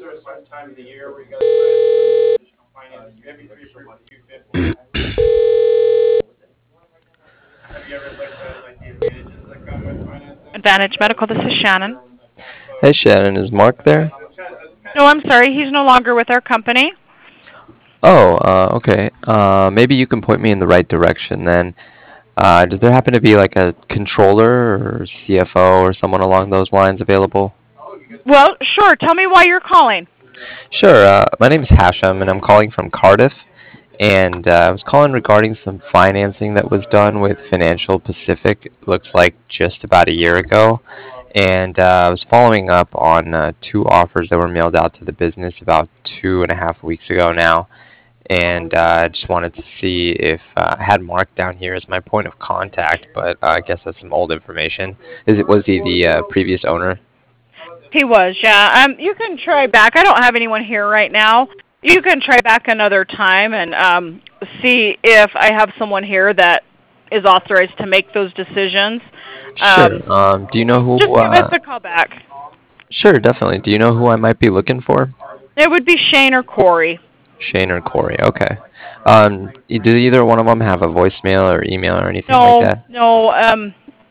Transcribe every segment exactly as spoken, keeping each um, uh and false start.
Advantage Medical, this is Shannon. Hey Shannon, is Mark there? No, I'm sorry, he's no longer with our company. Oh, uh, okay. Uh, maybe you can point me in the right direction then. Uh, does there happen to be like a controller or C F O or someone along those lines available? Well, sure, tell me why you're calling. Sure. Uh, my name is Hashem, and I'm calling from Cardiff. And uh, I was calling regarding some financing that was done with Financial Pacific. Looks like just about a year ago. And uh, I was following up on uh, two offers that were mailed out to the business about two and a half weeks ago now. And uh, I just wanted to see if uh, I had Mark down here as my point of contact, but uh, I guess that's some old information. Is it was he the uh, previous owner? He was, yeah. Um, you can try back. I don't have anyone here right now. You can try back another time and um, see if I have someone here that is authorized to make those decisions. Um, Sure. Um, do you know just who? give us Uh, a call back. sure, definitely. Do you know who I might be looking for? It would be Shane or Corey. Shane or Corey. Okay. Um, e- do either one of them have a voicemail or email or anything like No, that? no. Um,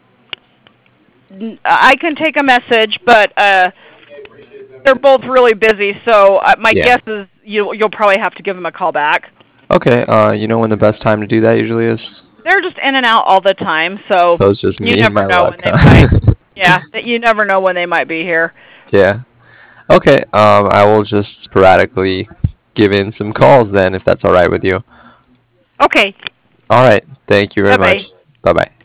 n- I can take a message, but uh, they're both really busy. So uh, my Yeah. guess is you you'll probably have to give them a call back. Okay. Uh, you know when the best time to do that usually is? They're just in and out all the time, so So it's just you me and never my know when luck, they might. huh? Yeah, that you never know when they might be here. Yeah. Okay. Um, I will just sporadically give in some calls then, if that's all right with you. Okay. All right. Thank you very Bye bye. much. Bye bye.